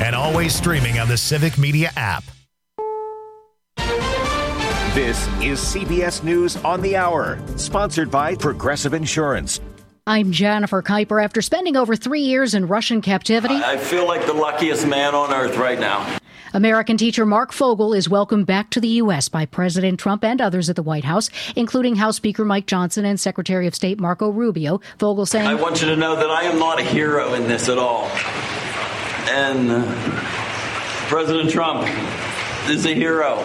and always streaming on the Civic Media app. This is CBS News on the Hour, sponsored by Progressive Insurance. I'm Jennifer Kuiper. After spending over 3 years in Russian captivity, I feel like the luckiest man on earth right now. American teacher Mark Fogel is welcomed back to the U.S. by President Trump and others at the White House, including House Speaker Mike Johnson and Secretary of State Marco Rubio. Fogel saying, I want you to know that I am not a hero in this at all. And President Trump is a hero.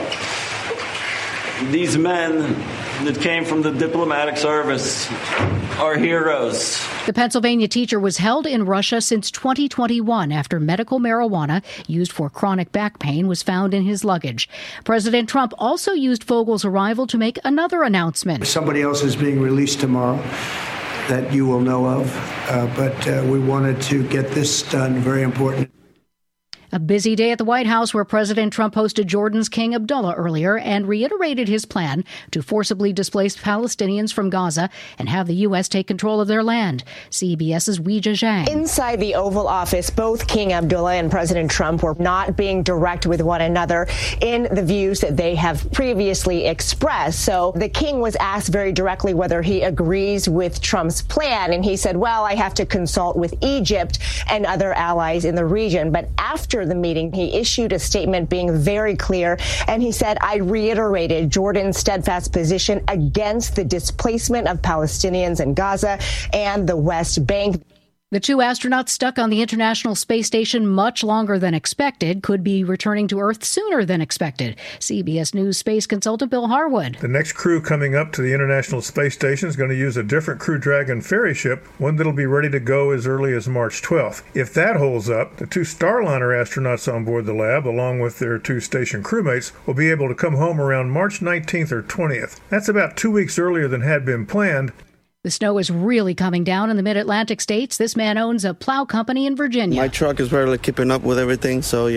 These men that came from the diplomatic service are heroes. The Pennsylvania teacher was held in Russia since 2021 after medical marijuana used for chronic back pain was found in his luggage. President Trump also used Fogel's arrival to make another announcement. Somebody else is being released tomorrow that you will know of, but we wanted to get this done. Very important. A busy day at the White House where President Trump hosted Jordan's King Abdullah earlier and reiterated his plan to forcibly displace Palestinians from Gaza and have the U.S. take control of their land. CBS's Weijia Zhang. Inside the Oval Office, both King Abdullah and President Trump were not being direct with one another in the views that they have previously expressed. So the king was asked very directly whether he agrees with Trump's plan, and he said, well, I have to consult with Egypt and other allies in the region. But after the meeting, he issued a statement being very clear, and he said, I reiterated Jordan's steadfast position against the displacement of Palestinians in Gaza and the West Bank. The two astronauts stuck on the International Space Station much longer than expected could be returning to Earth sooner than expected. CBS News space consultant Bill Harwood. The next crew coming up to the International Space Station is going to use a different Crew Dragon ferry ship, one that'll be ready to go as early as March 12th. If that holds up, the two Starliner astronauts on board the lab, along with their two station crewmates, will be able to come home around March 19th or 20th. That's about 2 weeks earlier than had been planned. The snow is really coming down in the mid-Atlantic states. This man owns a plow company in Virginia. My truck is barely keeping up with everything, so,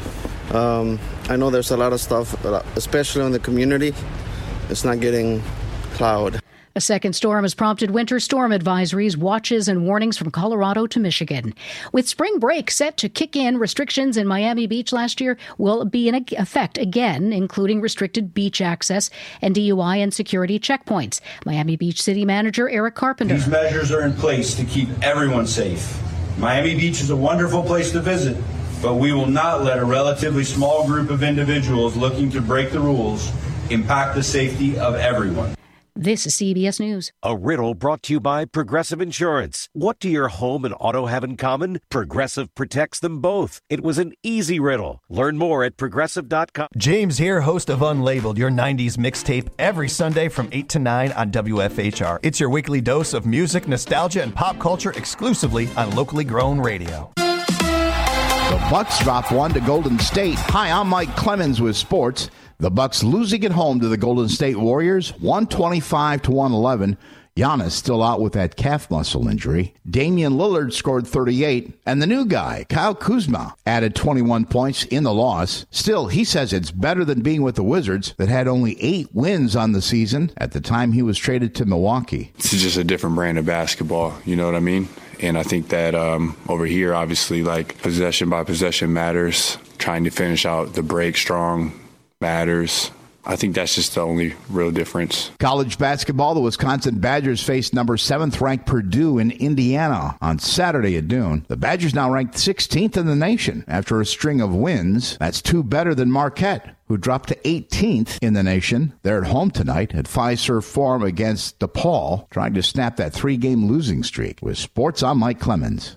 I know there's a lot of stuff, especially in the community. It's not getting plowed. A second storm has prompted winter storm advisories, watches, and warnings from Colorado to Michigan. With spring break set to kick in, restrictions in Miami Beach last year will be in effect again, including restricted beach access and DUI and security checkpoints. Miami Beach City Manager Eric Carpenter. These measures are in place to keep everyone safe. Miami Beach is a wonderful place to visit, but we will not let a relatively small group of individuals looking to break the rules impact the safety of everyone. This is CBS News. A riddle brought to you by Progressive Insurance. What do your home and auto have in common? Progressive protects them both. It was an easy riddle. Learn more at Progressive.com. James here, host of Unlabeled, your 90s mixtape, every Sunday from 8 to 9 on WFHR. It's your weekly dose of music, nostalgia, and pop culture exclusively on locally grown radio. The Bucks drop one to Golden State. Hi, I'm Mike Clemens with sports. The Bucks losing at home to the Golden State Warriors, 125-111. Giannis still out with that calf muscle injury. Damian Lillard scored 38, and the new guy, Kyle Kuzma, added 21 points in the loss. Still, he says it's better than being with the Wizards that had only 8 wins on the season at the time he was traded to Milwaukee. It's just a different brand of basketball, you know what I mean? And I think that over here, obviously, like possession by possession matters. Trying to finish out the break strong matters. I think that's just the only real difference. College basketball, the Wisconsin Badgers face number 7th-ranked Purdue in Indiana on Saturday at noon. The Badgers now ranked 16th in the nation after a string of wins. That's 2 better than Marquette, who dropped to 18th in the nation. They're at home tonight at Fiserv Forum against DePaul, trying to snap that 3-game losing streak. With sports, I'm Mike Clemens.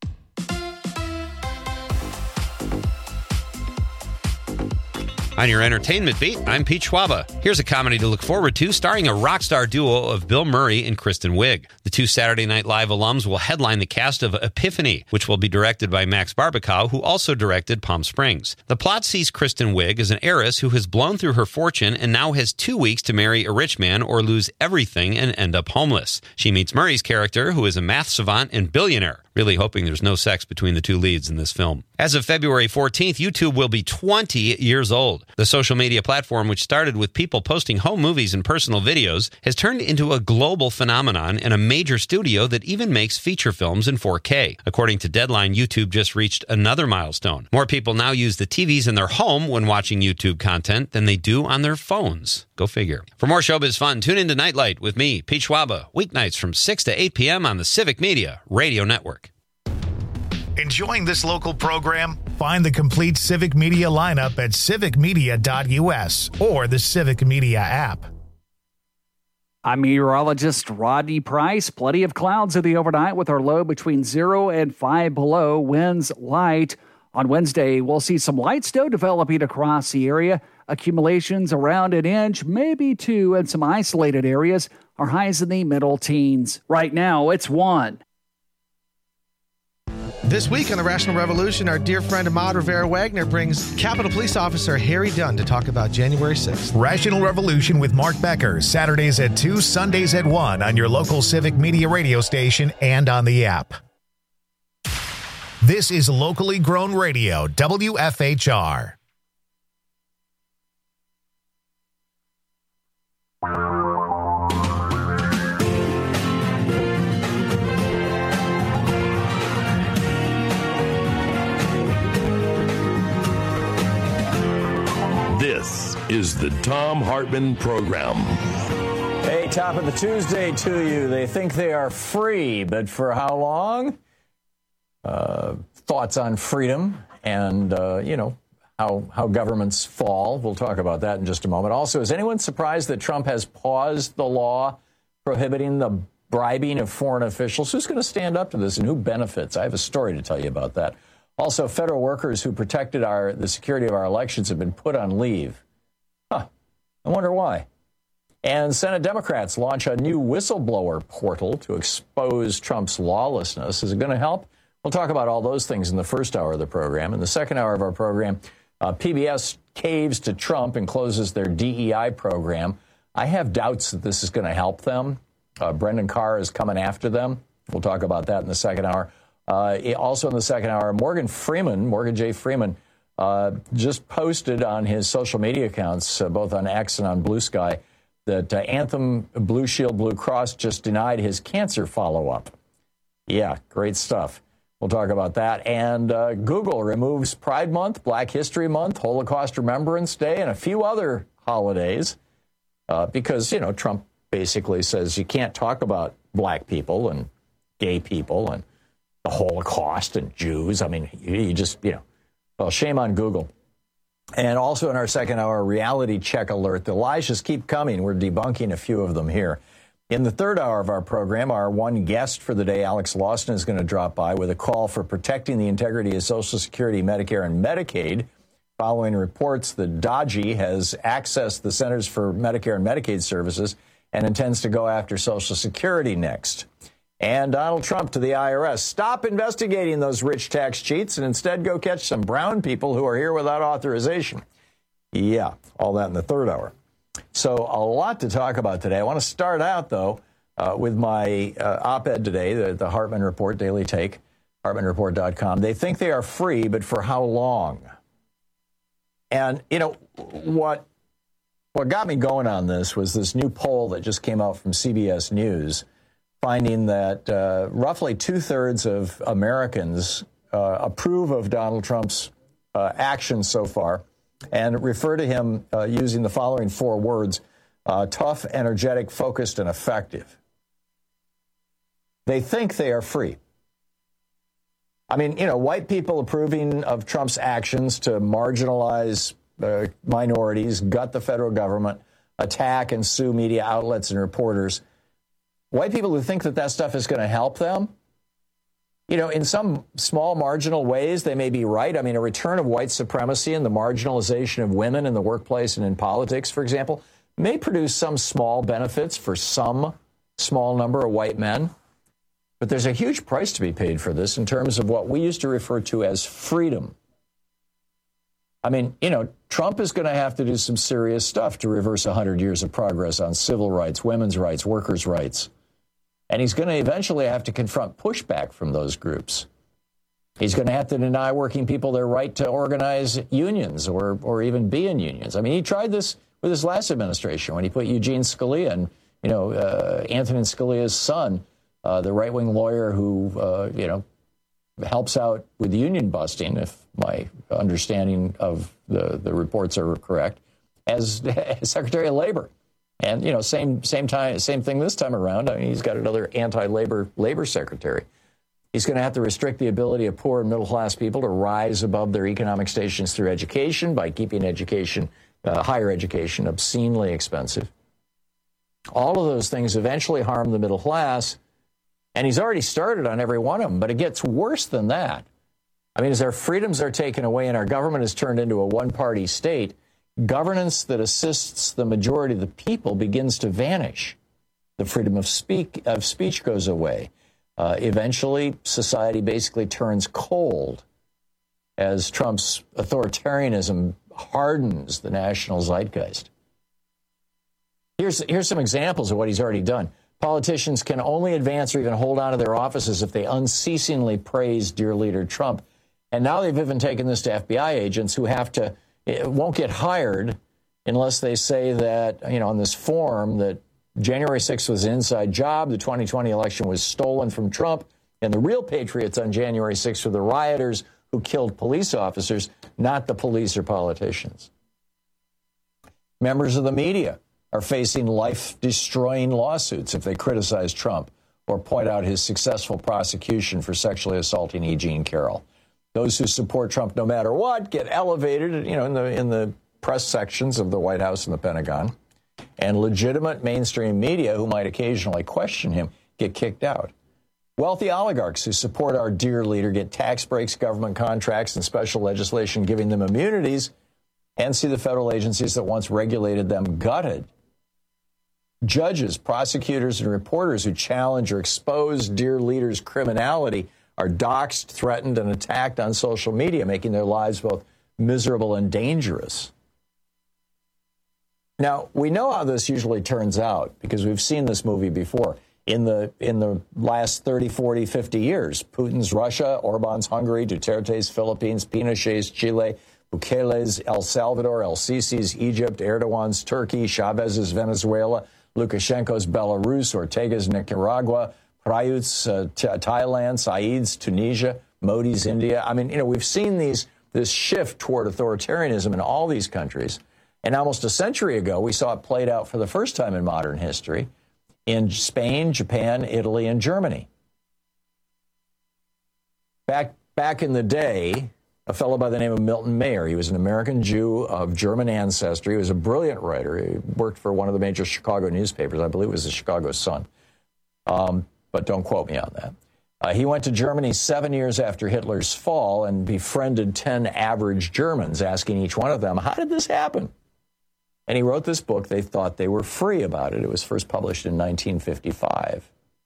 On your entertainment beat, I'm Pete Schwaba. Here's a comedy to look forward to starring a rock star duo of Bill Murray and Kristen Wiig. The two Saturday Night Live alums will headline the cast of Epiphany, which will be directed by Max Barbakow, who also directed Palm Springs. The plot sees Kristen Wiig as an heiress who has blown through her fortune and now has 2 weeks to marry a rich man or lose everything and end up homeless. She meets Murray's character, who is a math savant and billionaire. Really hoping there's no sex between the two leads in this film. As of February 14th, YouTube will be 20 years old. The social media platform, which started with people posting home movies and personal videos, has turned into a global phenomenon and a major studio that even makes feature films in 4K. According to Deadline, YouTube just reached another milestone. More people now use the TVs in their home when watching YouTube content than they do on their phones. Go figure. For more showbiz fun, tune into Nightlight with me, Pete Schwaba, weeknights from 6 to 8 p.m. on the Civic Media Radio Network. Enjoying this local program? Find the complete Civic Media lineup at civicmedia.us or the Civic Media app. I'm meteorologist Rodney Price. Plenty of clouds in the overnight with our low between 0 and 5 below. Winds light. On Wednesday, we'll see some light snow developing across the area. Accumulations around an inch, maybe 2 in some isolated areas. Our highs in the middle teens. Right now, it's 1. This week on the Rational Revolution, our dear friend Ahmad Rivera-Wagner brings Capitol Police Officer Harry Dunn to talk about January 6th. Rational Revolution with Mark Becker, Saturdays at 2, Sundays at 1 on your local Civic Media radio station and on the app. This is locally grown radio, WFHR. This is the Thom Hartmann Program. Hey, top of the Tuesday to you. They think they are free, but for how long? Thoughts on freedom and, how governments fall. We'll talk about that in just a moment. Also, is anyone surprised that Trump has paused the law prohibiting the bribing of foreign officials? Who's going to stand up to this and who benefits? I have a story to tell you about that. Also, federal workers who protected the security of our elections have been put on leave. I wonder why. And Senate Democrats launch a new whistleblower portal to expose Trump's lawlessness. Is it going to help? We'll talk about all those things in the first hour of the program. In the second hour of our program, PBS caves to Trump and closes their DEI program. I have doubts that this is going to help them. Brendan Carr is coming after them. We'll talk about that in the second hour. Also in the second hour, Morgan J. Freeman, just posted on his social media accounts, both on X and on Blue Sky, that Anthem Blue Shield Blue Cross just denied his cancer follow-up. Yeah, great stuff. We'll talk about that. And Google removes Pride Month, Black History Month, Holocaust Remembrance Day, and a few other holidays because, Trump basically says you can't talk about black people and gay people and the Holocaust and Jews. I mean, you just, well, shame on Google. And also in our second hour, reality check alert. The lies just keep coming. We're debunking a few of them here. In the third hour of our program, our one guest for the day, Alex Lawson, is going to drop by with a call for protecting the integrity of Social Security, Medicare, and Medicaid, following reports that DOGE has accessed the Centers for Medicare and Medicaid Services and intends to go after Social Security next. And Donald Trump to the IRS. Stop investigating those rich tax cheats and instead go catch some brown people who are here without authorization. Yeah, all that in the third hour. So a lot to talk about today. I want to start out, though, with my op-ed today, the Hartmann Report, Daily Take, HartmannReport.com. They think they are free, but for how long? And, what got me going on this was this new poll that just came out from CBS News, finding that roughly two-thirds of Americans approve of Donald Trump's actions so far and refer to him using the following four words: tough, energetic, focused, and effective. They think they are free. I mean, white people approving of Trump's actions to marginalize minorities, gut the federal government, attack and sue media outlets and reporters. White people who think that stuff is going to help them, in some small marginal ways, they may be right. I mean, a return of white supremacy and the marginalization of women in the workplace and in politics, for example, may produce some small benefits for some small number of white men. But there's a huge price to be paid for this in terms of what we used to refer to as freedom. I mean, Trump is going to have to do some serious stuff to reverse 100 years of progress on civil rights, women's rights, workers' rights. And he's going to eventually have to confront pushback from those groups. He's going to have to deny working people their right to organize unions or even be in unions. I mean, he tried this with his last administration when he put Eugene Scalia and, Antonin Scalia's son, the right-wing lawyer who, helps out with union busting, if my understanding of the reports are correct, as Secretary of Labor. And, same thing this time around. I mean, he's got another anti-labor secretary. He's going to have to restrict the ability of poor and middle-class people to rise above their economic stations through education by keeping higher education, obscenely expensive. All of those things eventually harm the middle class, and he's already started on every one of them, but it gets worse than that. I mean, as our freedoms are taken away and our government is turned into a one-party state, governance that assists the majority of the people begins to vanish. The freedom of speech goes away. Eventually, society basically turns cold as Trump's authoritarianism hardens the national zeitgeist. Here's some examples of what he's already done. Politicians can only advance or even hold on to their offices if they unceasingly praise dear leader Trump. And now they've even taken this to FBI agents who won't get hired unless they say that, on this form that January 6th was an inside job, the 2020 election was stolen from Trump, and the real patriots on January 6th were the rioters who killed police officers, not the police or politicians. Members of the media are facing life-destroying lawsuits if they criticize Trump or point out his successful prosecution for sexually assaulting E. Jean Carroll. Those who support Trump no matter what get elevated, in the press sections of the White House and the Pentagon. And legitimate mainstream media, who might occasionally question him, get kicked out. Wealthy oligarchs who support our dear leader get tax breaks, government contracts, and special legislation giving them immunities, and see the federal agencies that once regulated them gutted. Judges, prosecutors, and reporters who challenge or expose dear leader's criminality are doxxed, threatened, and attacked on social media, making their lives both miserable and dangerous. Now, we know how this usually turns out because we've seen this movie before. In the last 30, 40, 50 years, Putin's Russia, Orban's Hungary, Duterte's Philippines, Pinochet's Chile, Bukele's El Salvador, El Sisi's Egypt, Erdogan's Turkey, Chavez's Venezuela, Lukashenko's Belarus, Ortega's Nicaragua, Prayut's Thailand, Saeed's Tunisia, Modi's India. I mean, we've seen this shift toward authoritarianism in all these countries. And almost a century ago, we saw it played out for the first time in modern history in Spain, Japan, Italy, and Germany. Back in the day, a fellow by the name of Milton Mayer, he was an American Jew of German ancestry. He was a brilliant writer. He worked for one of the major Chicago newspapers. I believe it was the Chicago Sun. But don't quote me on that. He went to Germany 7 years after Hitler's fall and befriended 10 average Germans, asking each one of them, how did this happen? And he wrote this book. They thought they were free about it. It was first published in 1955.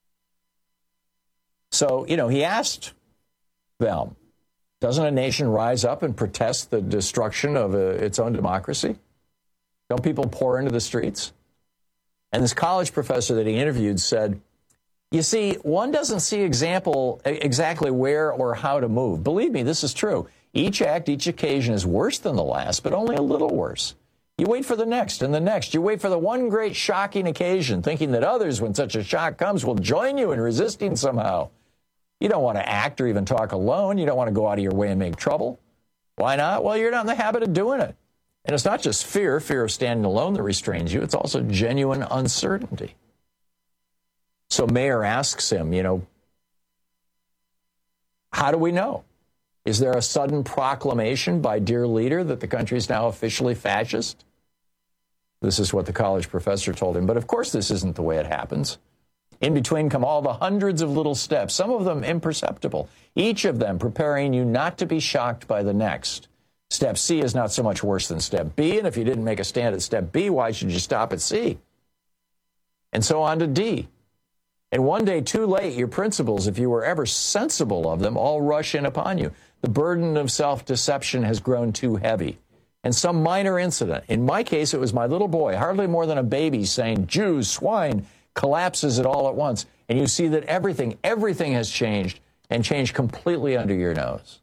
So, he asked them, doesn't a nation rise up and protest the destruction of its own democracy? Don't people pour into the streets? And this college professor that he interviewed said, you see, one doesn't see exactly where or how to move. Believe me, this is true. Each act, each occasion is worse than the last, but only a little worse. You wait for the next and the next. You wait for the one great shocking occasion, thinking that others, when such a shock comes, will join you in resisting somehow. You don't want to act or even talk alone. You don't want to go out of your way and make trouble. Why not? Well, you're not in the habit of doing it. And it's not just fear of standing alone that restrains you. It's also genuine uncertainty. So Mayer asks him, how do we know? Is there a sudden proclamation by dear leader that the country is now officially fascist? This is what the college professor told him. But of course, this isn't the way it happens. In between come all the hundreds of little steps, some of them imperceptible, each of them preparing you not to be shocked by the next. Step C is not so much worse than step B, and if you didn't make a stand at step B, why should you stop at C? And so on to D. And one day too late, your principles, if you were ever sensible of them, all rush in upon you. The burden of self-deception has grown too heavy. And some minor incident, in my case, it was my little boy, hardly more than a baby, saying, Jews, swine, collapses it all at once. And you see that everything has changed, and change completely under your nose.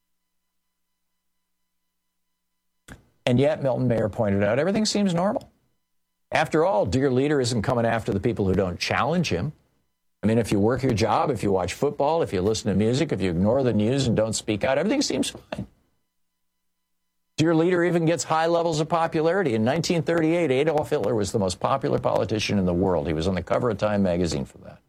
And yet, Milton Mayer pointed out, everything seems normal. After all, dear leader isn't coming after the people who don't challenge him. I mean, if you work your job, if you watch football, if you listen to music, if you ignore the news and don't speak out, everything seems fine. Dear leader even gets high levels of popularity. In 1938, Adolf Hitler was the most popular politician in the world. He was on the cover of Time magazine for that.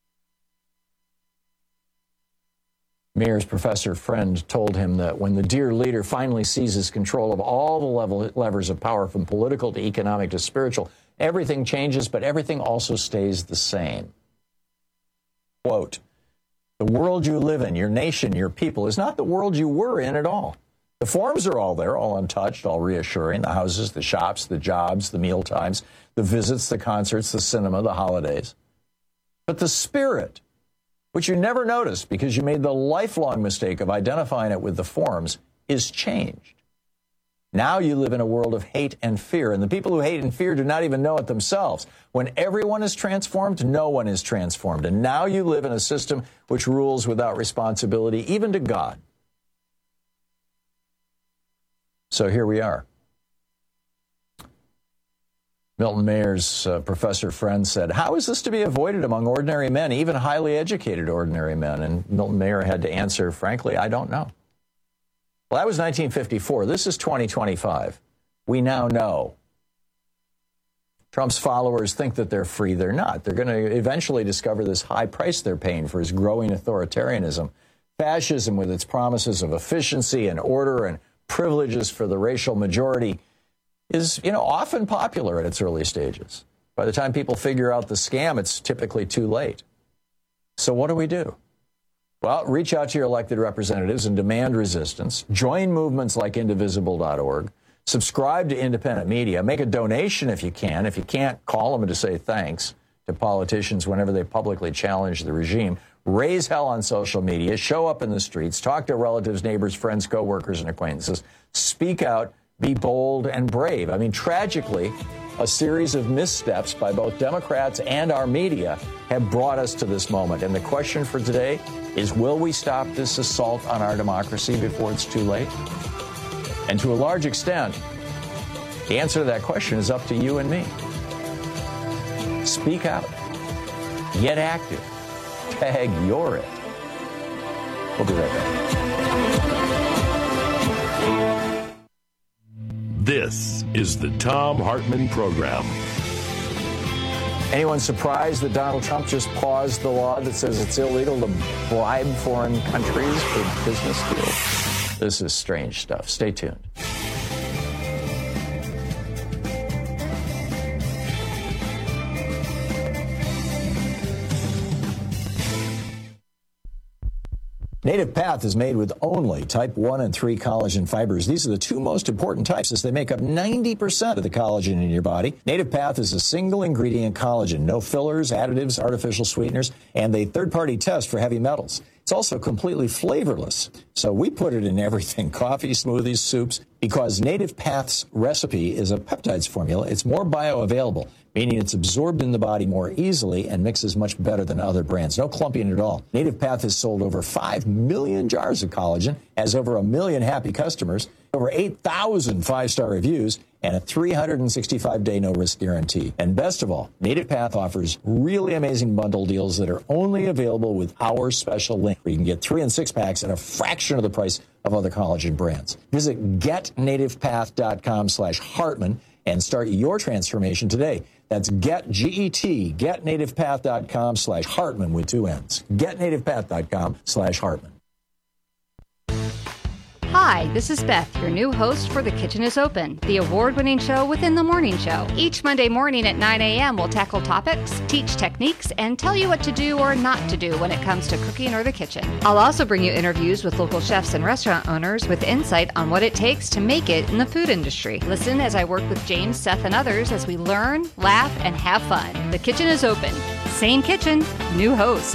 Mayer's professor friend told him that when the dear leader finally seizes control of all the levers of power, from political to economic to spiritual, everything changes, but everything also stays the same. Quote, the world you live in, your nation, your people, is not the world you were in at all. The forms are all there, all untouched, all reassuring. The houses, the shops, the jobs, the meal times, the visits, the concerts, the cinema, the holidays. But the spirit, which you never noticed because you made the lifelong mistake of identifying it with the forms, is changed. Now you live in a world of hate and fear, and the people who hate and fear do not even know it themselves. When everyone is transformed, no one is transformed. And now you live in a system which rules without responsibility, even to God. So here we are. Milton Mayer's professor friend said, how is this to be avoided among ordinary men, even highly educated ordinary men? And Milton Mayer had to answer, frankly, I don't know. Well, that was 1954. This is 2025. We now know. Trump's followers think that they're free. They're not. They're going to eventually discover this high price they're paying for his growing authoritarianism. Fascism, with its promises of efficiency and order and privileges for the racial majority, is, often popular at its early stages. By the time people figure out the scam, it's typically too late. So what do we do? Well, reach out to your elected representatives and demand resistance. Join movements like Indivisible.org. Subscribe to independent media. Make a donation if you can. If you can't, call them to say thanks to politicians whenever they publicly challenge the regime. Raise hell on social media. Show up in the streets. Talk to relatives, neighbors, friends, coworkers, and acquaintances. Speak out. Be bold and brave. I mean, tragically, a series of missteps by both Democrats and our media have brought us to this moment. And the question for today is, will we stop this assault on our democracy before it's too late? And to a large extent, the answer to that question is up to you and me. Speak out. Get active. Tag you're it. We'll be right back. This is the Thom Hartmann Program. Anyone surprised that Donald Trump just paused the law that says it's illegal to bribe foreign countries for business deals? This is strange stuff. Stay tuned. Native Path is made with only type 1 and 3 collagen fibers. These are the two most important types, as they make up 90% of the collagen in your body. Native Path is a single ingredient collagen, no fillers, additives, artificial sweeteners, and a third-party test for heavy metals. It's also completely flavorless, so we put it in everything: coffee, smoothies, soups. Because Native Path's recipe is a peptides formula, it's more bioavailable, meaning it's absorbed in the body more easily and mixes much better than other brands. No clumping at all. Native Path has sold over 5 million jars of collagen, has over 1 million happy customers, over 8,000 5-star reviews, and a 365-day no-risk guarantee. And best of all, Native Path offers really amazing bundle deals that are only available with our special link, where you can get 3 and 6 packs at a fraction of the price of other collagen brands. Visit getnativepath.com/Hartmann and start your transformation today. That's getnativepath.com/Hartmann with 2 N's. Getnativepath.com/Hartmann. Hi, this is Beth, your new host for The Kitchen is Open, the award-winning show within the morning show. Each Monday morning at 9 a.m., we'll tackle topics, teach techniques, and tell you what to do or not to do when it comes to cooking or the kitchen. I'll also bring you interviews with local chefs and restaurant owners with insight on what it takes to make it in the food industry. Listen as I work with James, Seth, and others as we learn, laugh, and have fun. The Kitchen is Open. Same kitchen, new host.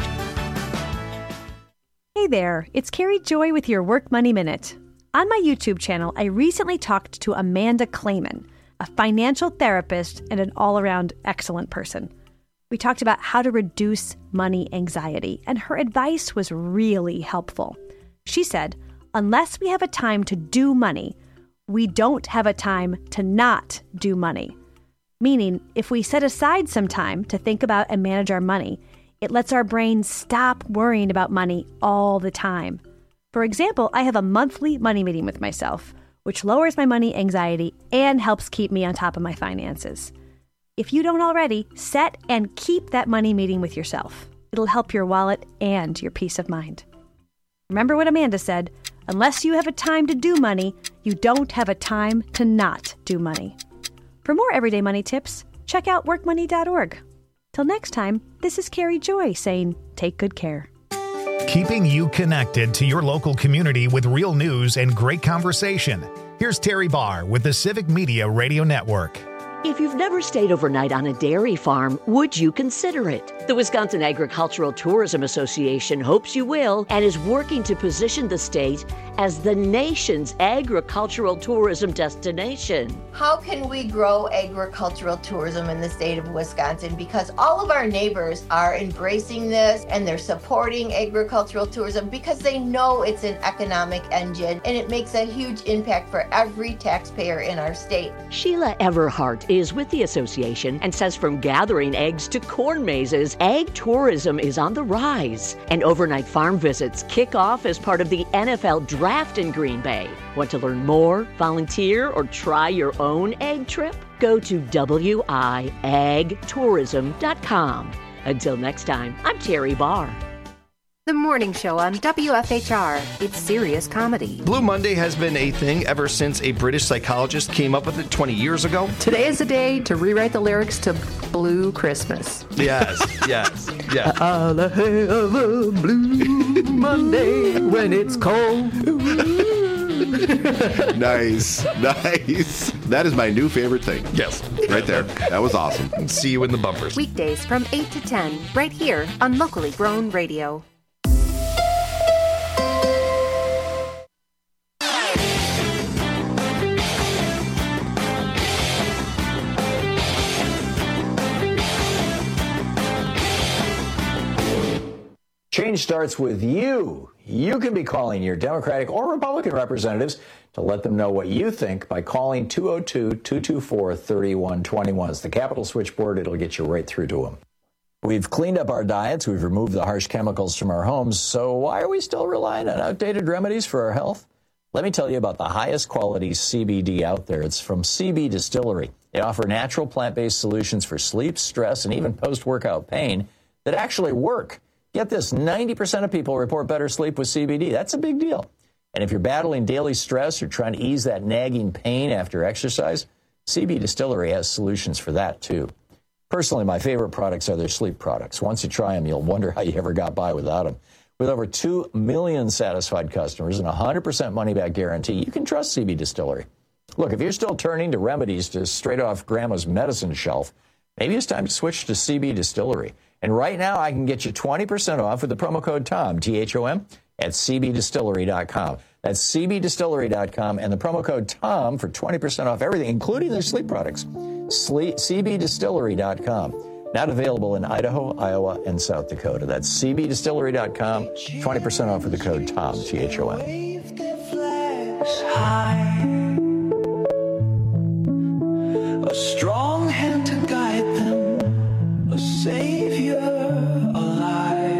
Hey there, it's Carrie Joy with your Work Money Minute. On my YouTube channel, I recently talked to Amanda Clayman, a financial therapist and an all-around excellent person. We talked about how to reduce money anxiety, and her advice was really helpful. She said, unless we have a time to do money, we don't have a time to not do money. Meaning, if we set aside some time to think about and manage our money, it lets our brain stop worrying about money all the time. For example, I have a monthly money meeting with myself, which lowers my money anxiety and helps keep me on top of my finances. If you don't already, set and keep that money meeting with yourself. It'll help your wallet and your peace of mind. Remember what Amanda said, unless you have a time to do money, you don't have a time to not do money. For more everyday money tips, check out workmoney.org. Till next time, this is Carrie Joy saying, take good care. Keeping you connected to your local community with real news and great conversation. Here's Terry Barr with the Civic Media Radio Network. If you've never stayed overnight on a dairy farm, would you consider it? The Wisconsin Agricultural Tourism Association hopes you will and is working to position the state as the nation's agricultural tourism destination. How can we grow agricultural tourism in the state of Wisconsin? Because all of our neighbors are embracing this and they're supporting agricultural tourism because they know it's an economic engine and it makes a huge impact for every taxpayer in our state. Sheila Everhart is with the association and says from gathering eggs to corn mazes, ag tourism is on the rise. And overnight farm visits kick off as part of the NFL Draft in Green Bay. Want to learn more, volunteer, or try your own egg trip? Go to wiagtourism.com. Until next time, I'm Terry Barr. The Morning Show on WFHR. It's serious comedy. Blue Monday has been a thing ever since a British psychologist came up with it 20 years ago. Today is the day to rewrite the lyrics to Blue Christmas. Yes. I'll have a blue Monday when it's cold. Nice. That is my new favorite thing. Yes. Right there. That was awesome. See you in the bumpers. Weekdays from 8 to 10, right here on Locally Grown Radio. Change starts with you. You can be calling your Democratic or Republican representatives to let them know what you think by calling 202-224-3121. It's the Capitol switchboard. It'll get you right through to them. We've cleaned up our diets. We've removed the harsh chemicals from our homes. So why are we still relying on outdated remedies for our health? Let me tell you about the highest quality CBD out there. It's from CB Distillery. They offer natural plant-based solutions for sleep, stress, and even post-workout pain that actually work. Get this, 90% of people report better sleep with CBD. That's a big deal. And if you're battling daily stress or trying to ease that nagging pain after exercise, CB Distillery has solutions for that, too. Personally, my favorite products are their sleep products. Once you try them, you'll wonder how you ever got by without them. With over 2 million satisfied customers and a 100% money-back guarantee, you can trust CB Distillery. Look, if you're still turning to remedies to straight off Grandma's medicine shelf, maybe it's time to switch to CB Distillery. And right now, I can get you 20% off with the promo code TOM, T-H-O-M, at cbdistillery.com. That's cbdistillery.com and the promo code TOM for 20% off everything, including their sleep products. cbdistillery.com. Not available in Idaho, Iowa, and South Dakota. That's cbdistillery.com, 20% off with the code TOM, T-H-O-M. A strong hand to guide them, a savior alive.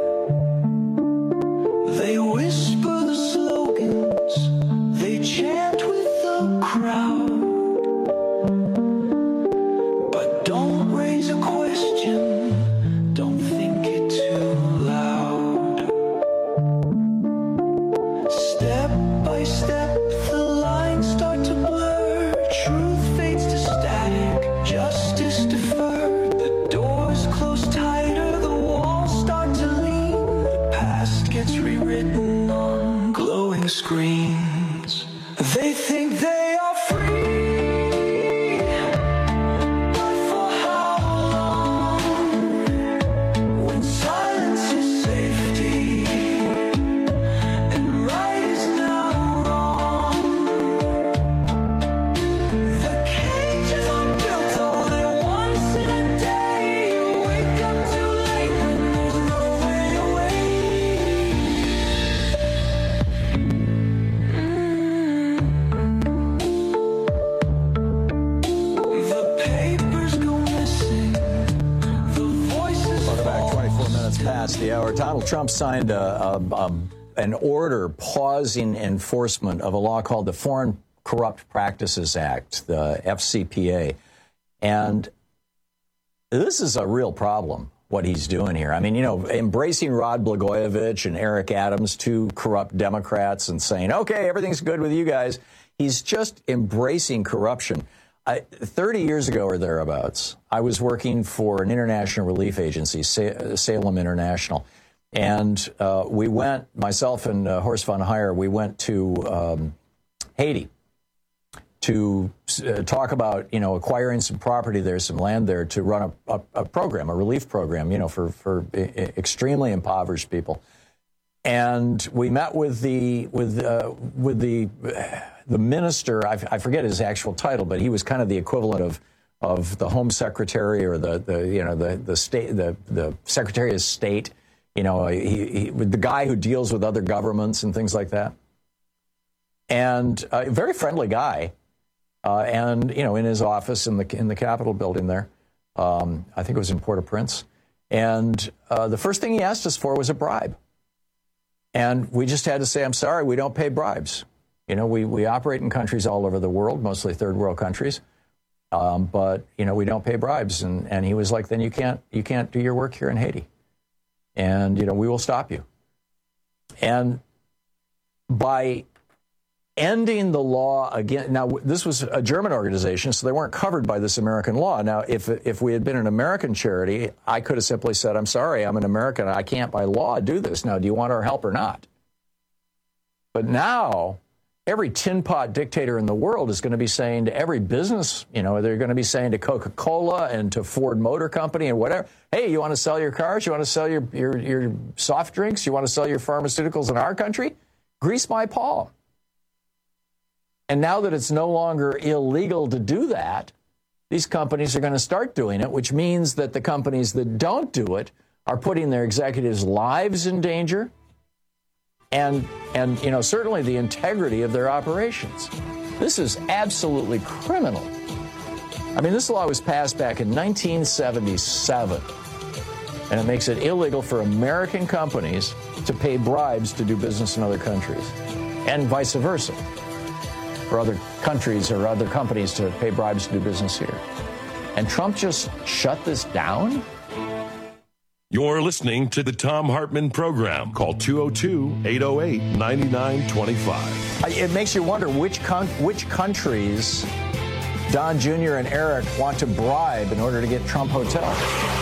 They whisper the slogans, they chant with the crowd, but don't raise a question, don't think it too loud. Step by step the lines start to blur, truth fades to static, justice deferred. The doors close tighter, the walls start to lean, the past gets rewritten on glowing screens. They think they are free. past the hour. Donald Trump signed an order pausing enforcement of a law called the Foreign Corrupt Practices Act, the FCPA. And this is a real problem, what he's doing here. I mean, embracing Rod Blagojevich and Eric Adams, two corrupt Democrats, and saying, okay, everything's good with you guys. He's just embracing corruption. 30 years ago or thereabouts, I was working for an international relief agency, Salem International. And we went, myself and Horst von Heyer, we went to Haiti to talk about, acquiring some property there, some land there, to run a program, a relief program, for extremely impoverished people. And we met with the minister. I forget his actual title, but he was kind of the equivalent of the Home Secretary or the Secretary of State. The guy who deals with other governments and things like that. And a very friendly guy. And in his office in the Capitol building there, I think it was in Port-au-Prince. And the first thing he asked us for was a bribe. And we just had to say, I'm sorry, we don't pay bribes. We operate in countries all over the world, mostly third world countries. But we don't pay bribes. And he was like, then you can't do your work here in Haiti. And, we will stop you. And by ending the law again, now this was a German organization, so they weren't covered by this American law. Now, if we had been an American charity, I could have simply said, I'm sorry, I'm an American, I can't by law do this. Now, do you want our help or not? But now, every tin pot dictator in the world is going to be saying to every business, they're going to be saying to Coca-Cola and to Ford Motor Company and whatever, hey, you want to sell your cars? You want to sell your soft drinks? You want to sell your pharmaceuticals in our country? Grease my palm. And now that it's no longer illegal to do that, these companies are going to start doing it, which means that the companies that don't do it are putting their executives' lives in danger and certainly the integrity of their operations. This is absolutely criminal. I mean, this law was passed back in 1977, and it makes it illegal for American companies to pay bribes to do business in other countries, and vice versa, for other countries or other companies to pay bribes to do business here. And Trump just shut this down? You're listening to the Thom Hartmann Program. Call 202-808-9925. It makes you wonder which countries Don Jr. and Eric want to bribe in order to get Trump Hotel.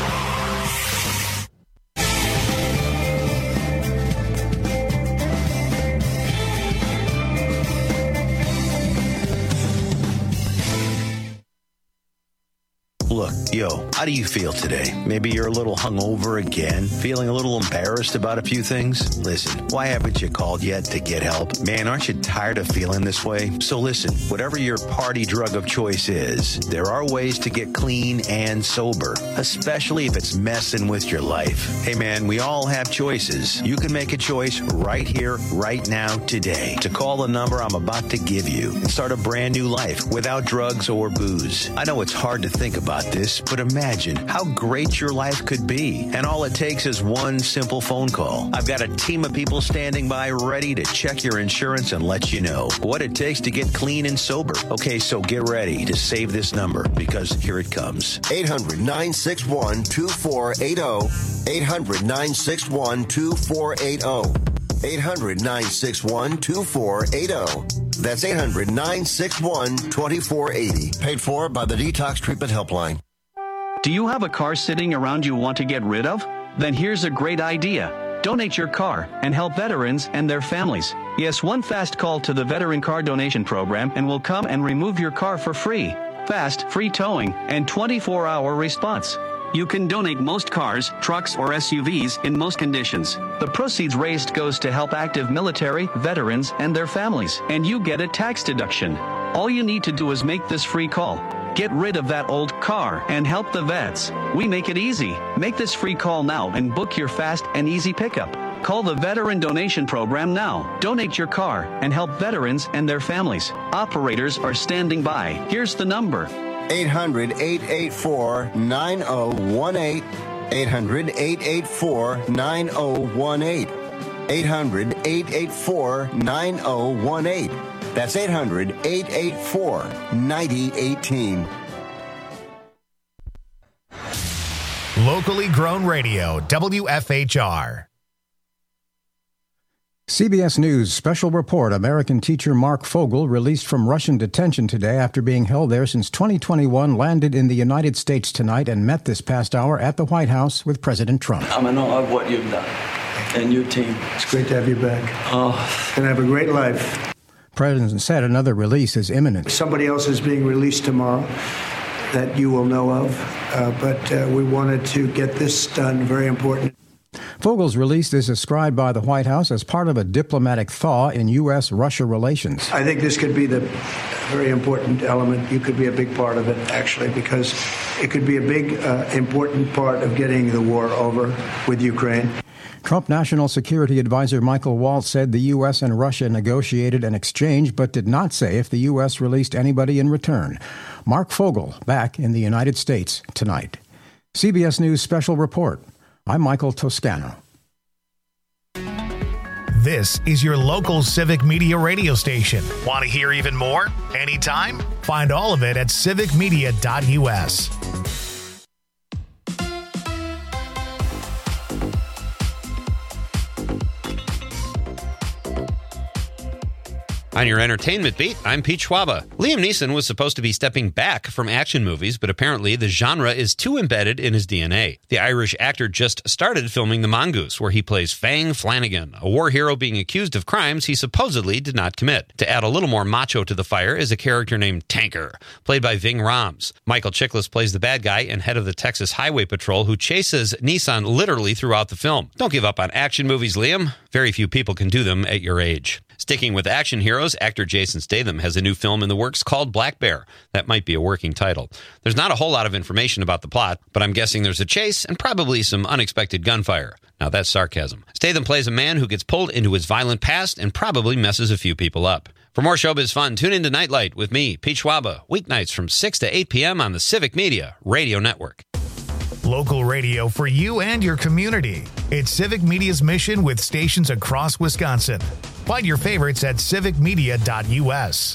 Look, how do you feel today? Maybe you're a little hungover again, feeling a little embarrassed about a few things? Listen, why haven't you called yet to get help? Man, aren't you tired of feeling this way? So listen, whatever your party drug of choice is, there are ways to get clean and sober, especially if it's messing with your life. Hey man, we all have choices. You can make a choice right here, right now, today, to call the number I'm about to give you and start a brand new life without drugs or booze. I know it's hard to think about this, but imagine how great your life could be. And all it takes is one simple phone call. I've got a team of people standing by ready to check your insurance and let you know what it takes to get clean and sober. Okay, so get ready to save this number because here it comes. 800-961-2480. 800-961-2480. 800-961-2480. That's 800-961-2480. Paid for by the Detox Treatment Helpline. Do you have a car sitting around you want to get rid of? Then here's a great idea. Donate your car and help veterans and their families. Yes, one fast call to the Veteran Car Donation Program and we'll come and remove your car for free. Fast, free towing, and 24-hour response. You can donate most cars, trucks, or SUVs in most conditions. The proceeds raised goes to help active military, veterans, and their families, and you get a tax deduction. All you need to do is make this free call. Get rid of that old car and help the vets. We make it easy. Make this free call now and book your fast and easy pickup. Call the Veteran Donation Program now. Donate your car and help veterans and their families. Operators are standing by. Here's the number. 800-884-9018. 800-884-9018. 800-884-9018. That's 800-884-9018. Locally grown radio, WFHR. CBS News special report. American teacher Mark Fogel, released from Russian detention today after being held there since 2021, landed in the United States tonight and met this past hour at the White House with President Trump. I'm in awe of what you've done and your team. It's great to have you back. Oh, and have a great life. President said another release is imminent. Somebody else is being released tomorrow that you will know of, but we wanted to get this done. Very important. Fogel's release is described by the White House as part of a diplomatic thaw in U.S.-Russia relations. I think this could be the very important element. You could be a big part of it, actually, because it could be a big, important part of getting the war over with Ukraine. Trump National Security Advisor Michael Waltz said the U.S. and Russia negotiated an exchange, but did not say if the U.S. released anybody in return. Mark Fogel back in the United States tonight. CBS News Special Report. I'm Michael Toscano. This is your local Civic Media radio station. Want to hear even more? Anytime? Find all of it at civicmedia.us. On your entertainment beat, I'm Pete Schwaba. Liam Neeson was supposed to be stepping back from action movies, but apparently the genre is too embedded in his DNA. The Irish actor just started filming The Mongoose, where he plays Fang Flanagan, a war hero being accused of crimes he supposedly did not commit. To add a little more macho to the fire is a character named Tanker, played by Ving Rhames. Michael Chiklis plays the bad guy and head of the Texas Highway Patrol, who chases Neeson literally throughout the film. Don't give up on action movies, Liam. Very few people can do them at your age. Sticking with action heroes, actor Jason Statham has a new film in the works called Black Bear. That might be a working title. There's not a whole lot of information about the plot, but I'm guessing there's a chase and probably some unexpected gunfire. Now that's sarcasm. Statham plays a man who gets pulled into his violent past and probably messes a few people up. For more showbiz fun, tune in to Nightlight with me, Pete Schwaba, weeknights from 6 to 8 p.m. on the Civic Media Radio Network. Local radio for you and your community. It's Civic Media's mission with stations across Wisconsin. Find your favorites at civicmedia.us.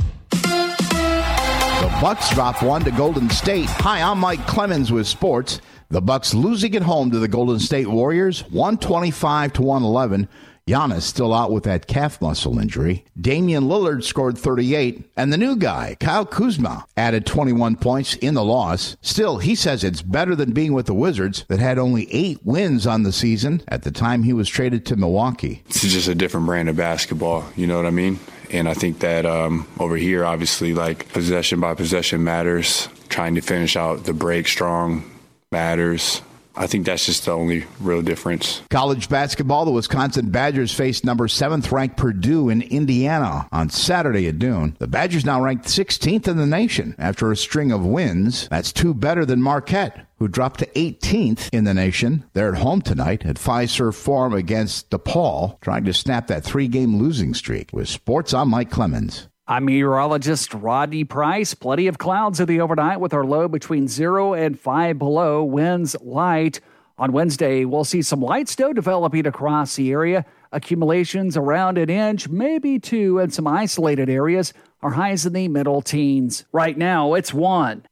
The Bucks drop one to Golden State. Hi, I'm Mike Clemens with sports. The Bucks losing at home to the Golden State Warriors, 125-111. Giannis still out with that calf muscle injury. Damian Lillard scored 38, and the new guy, Kyle Kuzma, added 21 points in the loss. Still, he says it's better than being with the Wizards that had only 8 wins on the season at the time he was traded to Milwaukee. It's just a different brand of basketball, you know what I mean? And I think that over here, obviously, like possession by possession matters. Trying to finish out the break strong matters. I think that's just the only real difference. College basketball, the Wisconsin Badgers faced number 7th ranked Purdue in Indiana on Saturday at noon. The Badgers now ranked 16th in the nation after a string of wins. That's 2 better than Marquette, who dropped to 18th in the nation. They're at home tonight at Fiserv Forum against DePaul, trying to snap that 3-game losing streak. With sports, I'm Mike Clemens. I'm meteorologist Rodney Price. Plenty of clouds in the overnight with our low between 0 and 5 below. Winds light. On Wednesday, we'll see some light snow developing across the area. Accumulations around an inch, maybe 2 in some isolated areas. Our highs in the middle teens. Right now, it's 1.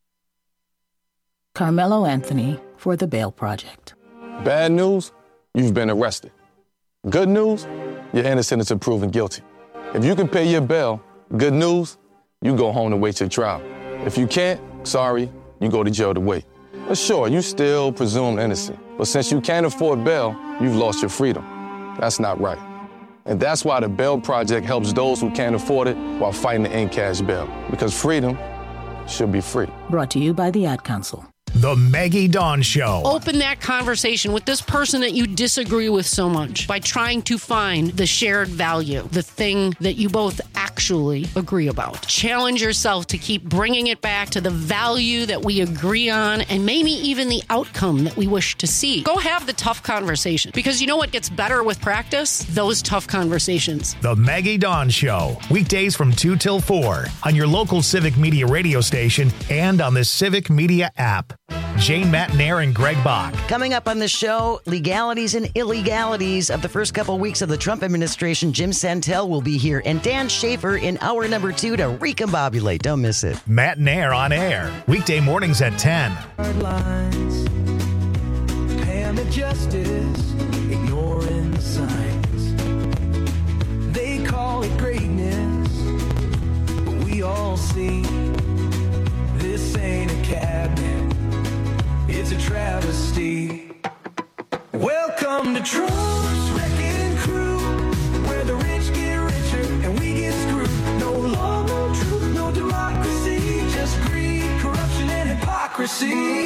Carmelo Anthony for the Bail Project. Bad news, you've been arrested. Good news, you're innocent until proven guilty. If you can pay your bail, good news, you go home to wait your trial. If you can't, sorry, you go to jail to wait. But sure, you still presumed innocent. But since you can't afford bail, you've lost your freedom. That's not right. And that's why the Bail Project helps those who can't afford it while fighting to end cash bail. Because freedom should be free. Brought to you by the Ad Council. The Maggie Dawn Show. Open that conversation with this person that you disagree with so much by trying to find the shared value, the thing that you both actually agree about. Challenge yourself to keep bringing it back to the value that we agree on and maybe even the outcome that we wish to see. Go have the tough conversation, because you know what gets better with practice? Those tough conversations. The Maggie Dawn Show. Weekdays from 2 till 4 on your local Civic Media radio station and on the Civic Media app. Jane Matnair and Greg Bach. Coming up on the show, legalities and illegalities of the first couple weeks of the Trump administration. Jim Santel will be here, and Dan Schaefer in hour number 2 to recombobulate. Don't miss it. Matnair on air, weekday mornings at 10. Lines, Pam and Justice, ignoring the signs. They call it greatness, but we all see this ain't a cabinet, it's a travesty. Welcome to Trump's Wrecking Crew, where the rich get richer and we get screwed. No law, no truth, no democracy, just greed, corruption, and hypocrisy.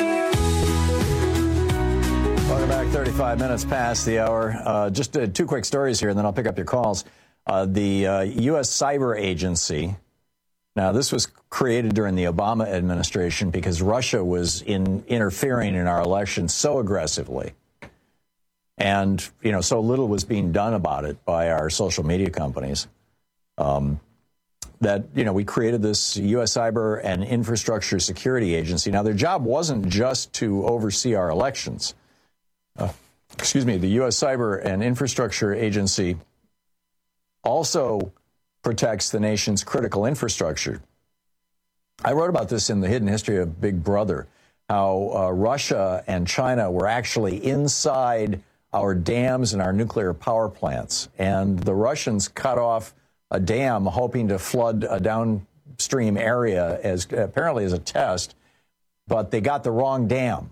Welcome back. 35 minutes past the hour. Just 2 quick stories here, and then I'll pick up your calls. The U.S. Cyber Agency. Now, this was created during the Obama administration because Russia was interfering in our election so aggressively. And, so little was being done about it by our social media companies that, we created this U.S. Cyber and Infrastructure Security Agency. Now, their job wasn't just to oversee our elections. The U.S. Cyber and Infrastructure Agency also protects the nation's critical infrastructure. I wrote about this in The Hidden History of Big Brother, how Russia and China were actually inside our dams and our nuclear power plants. And the Russians cut off a dam hoping to flood a downstream area apparently as a test, but they got the wrong dam.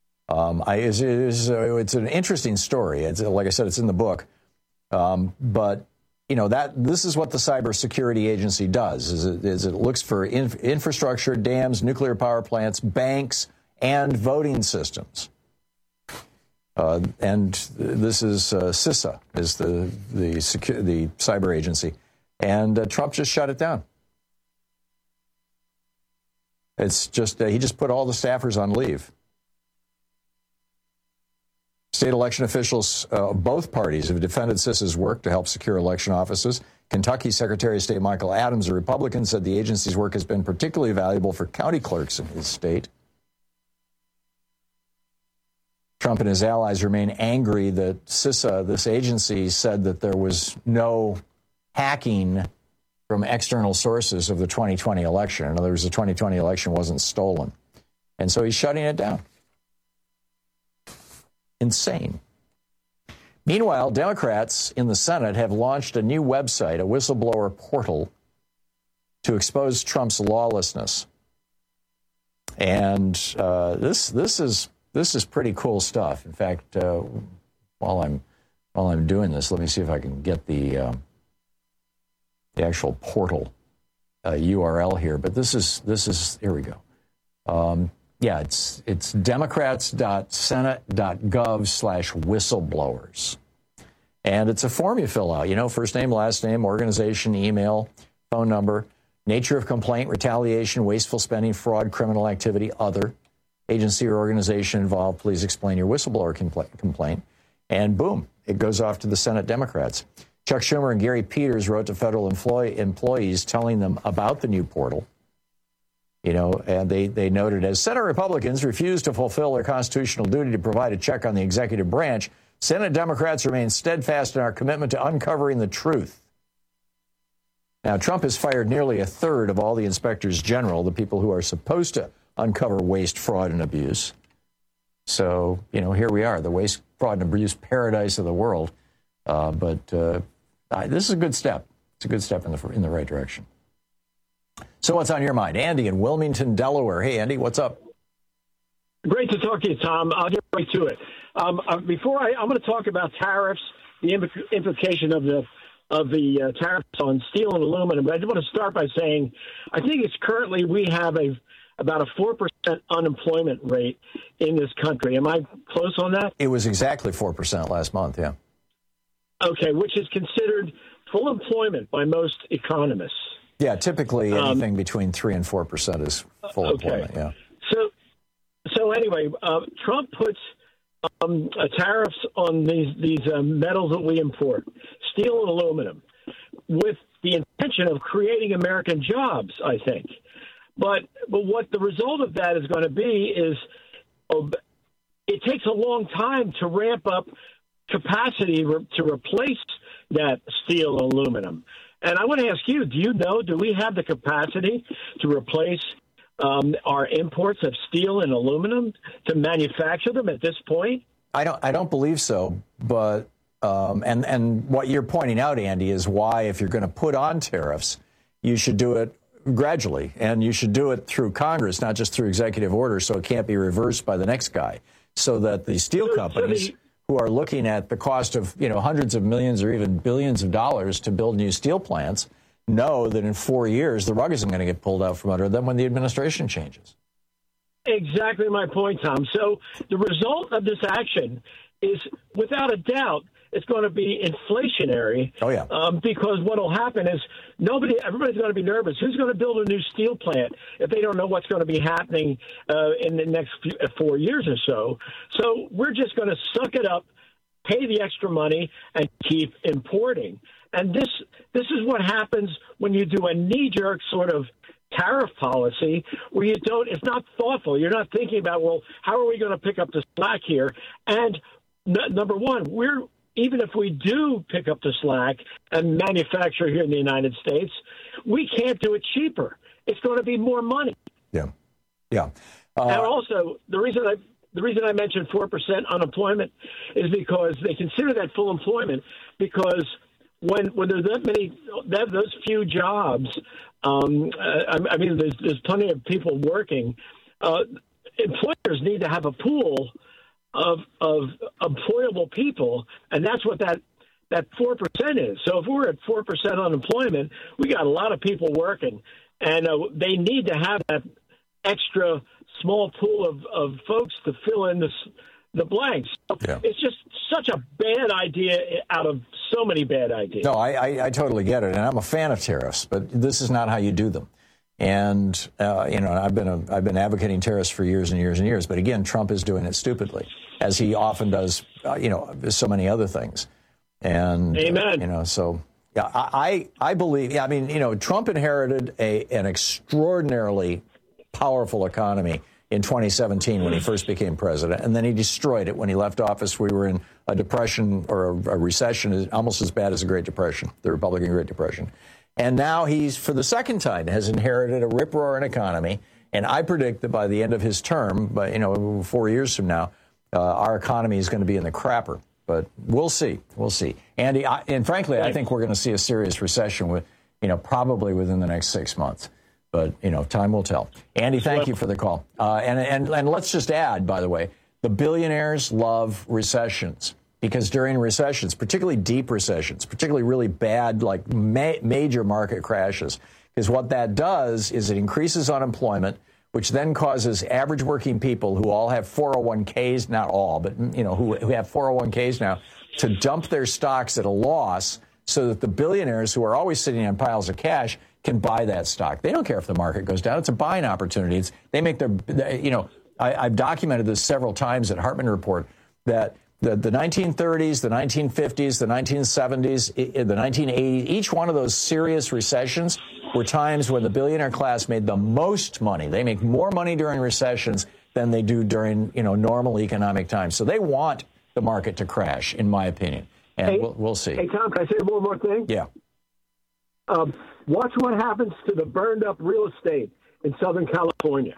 It's an interesting story. It's, like I said, it's in the book. But this is what the Cybersecurity Agency does, is it looks for infrastructure, dams, nuclear power plants, banks, and voting systems. And this is CISA, is the cyber agency. And Trump just shut it down. It's just, he just put all the staffers on leave. State election officials, both parties, have defended CISA's work to help secure election offices. Kentucky Secretary of State Michael Adams, a Republican, said the agency's work has been particularly valuable for county clerks in his state. Trump and his allies remain angry that CISA, this agency, said that there was no hacking from external sources of the 2020 election. In other words, the 2020 election wasn't stolen. And so he's shutting it down. Insane. Meanwhile, Democrats in the Senate have launched a new website, a whistleblower portal, to expose Trump's lawlessness. And this is pretty cool stuff. In fact, while I'm doing this, let me see if I can get the actual portal URL here. But this is here we go. It's democrats.senate.gov/whistleblowers. And it's a form you fill out, first name, last name, organization, email, phone number, nature of complaint, retaliation, wasteful spending, fraud, criminal activity, other, agency or organization involved, please explain your whistleblower complaint. And boom, it goes off to the Senate Democrats. Chuck Schumer and Gary Peters wrote to federal employees telling them about the new portal. And they noted, as Senate Republicans refuse to fulfill their constitutional duty to provide a check on the executive branch, Senate Democrats remain steadfast in our commitment to uncovering the truth. Now, Trump has fired nearly a third of all the inspectors general, the people who are supposed to uncover waste, fraud, and abuse. So, here we are, the waste, fraud, and abuse paradise of the world. But this is a good step. It's a good step in the right direction. So what's on your mind? Andy in Wilmington, Delaware. Hey, Andy, what's up? Great to talk to you, Tom. I'll get right to it. I'm going to talk about tariffs, the implication of the tariffs on steel and aluminum. But I just want to start by saying I think it's currently we have about a 4% unemployment rate in this country. Am I close on that? It was exactly 4% last month, yeah. Okay, which is considered full employment by most economists. Yeah, typically anything between 3% and 4% is full employment. Yeah. So anyway, Trump puts tariffs on these metals that we import, steel and aluminum, with the intention of creating American jobs, I think. But what the result of that is going to be is it takes a long time to ramp up capacity to replace that steel and aluminum. And I want to ask you, do we have the capacity to replace our imports of steel and aluminum to manufacture them at this point? I don't believe so, but and what you're pointing out, Andy, is why if you're going to put on tariffs, you should do it gradually, and you should do it through Congress, not just through executive order, so it can't be reversed by the next guy, so that the steel companies who are looking at the cost of hundreds of millions or even billions of dollars to build new steel plants know that in 4 years the rug isn't going to get pulled out from under them when the administration changes. Exactly my point, Tom. So the result of this action is, without a doubt, it's going to be inflationary. Oh, yeah. Because what will happen is everybody's going to be nervous. Who's going to build a new steel plant if they don't know what's going to be happening in the next 4 years or so? So we're just going to suck it up, pay the extra money, and keep importing. And this is what happens when you do a knee-jerk sort of tariff policy where it's not thoughtful. You're not thinking about, well, how are we going to pick up the slack here? And number one, even if we do pick up the slack and manufacture here in the United States, we can't do it cheaper. It's going to be more money. Yeah. And also, the reason I mentioned 4% unemployment is because they consider that full employment because when there's those few jobs, I mean, there's plenty of people working. Employers need to have a pool of employable people, and that's what that 4% is. So if we're at 4% unemployment, we got a lot of people working, and they need to have that extra small pool of folks to fill in the blanks. So It's just such a bad idea out of so many bad ideas. No, I totally get it, and I'm a fan of tariffs, but this is not how you do them. And I've been advocating tariffs for years and years and years. But again, Trump is doing it stupidly, as he often does. So many other things. And amen. So yeah, I believe. Yeah, I mean, Trump inherited an extraordinarily powerful economy in 2017 when he first became president, and then he destroyed it when he left office. We were in a depression or a recession almost as bad as the Great Depression, the Republican Great Depression. And now he's, for the second time, has inherited a rip-roaring economy. And I predict that by the end of his term, 4 years from now, our economy is going to be in the crapper. But we'll see. We'll see. Andy, frankly, I think we're going to see a serious recession probably within the next 6 months. But, time will tell. Andy, thank you for the call. And let's just add, by the way, the billionaires love recessions. Because during recessions, particularly deep recessions, particularly really bad, like major market crashes, because what that does is it increases unemployment, which then causes average working people who all have 401ks, not all, but who have 401ks now, to dump their stocks at a loss so that the billionaires who are always sitting on piles of cash can buy that stock. They don't care if the market goes down. It's a buying opportunity. They make I've documented this several times at Hartman Report that the 1930s, the 1950s, the 1970s, the 1980s, each one of those serious recessions were times when the billionaire class made the most money. They make more money during recessions than they do during, normal economic times. So they want the market to crash, in my opinion. And we'll see. Hey, Tom, can I say one more thing? Yeah. Watch what happens to the burned up real estate in Southern California.